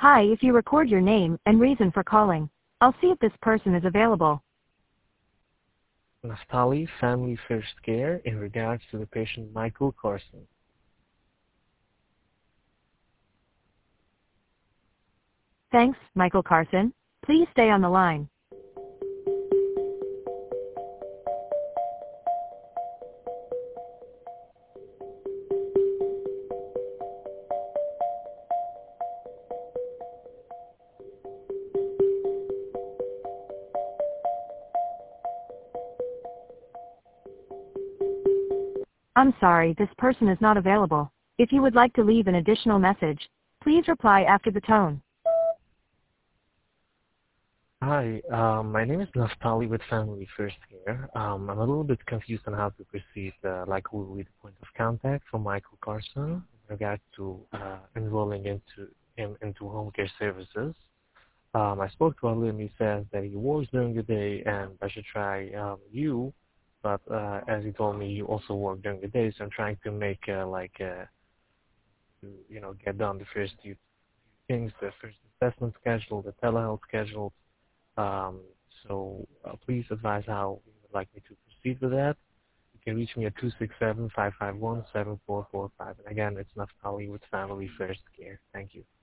Hi, if you record your name and reason for calling, I'll see if this person is available. Naftali, Family First Care, in regards to the patient Michael Carson. Thanks, Michael Carson. Please stay on the line. I'm sorry, this person is not available. If you would like to leave an additional message, please reply after the tone. Hi, my name is Naftali with Family First Care. I'm a little bit confused on how to proceed, like who will be the point of contact for Michael Carson in regard to enrolling into home care services. I spoke to him and he says that he works during the day and I should try you, but as he told me, you also work during the day, so I'm trying to make get done the first few things, the first assessment schedule, the telehealth schedule. Please advise how you would like me to proceed with that. You can reach me at 267-551-7445. And again, it's Naftali with Family First Care. Thank you.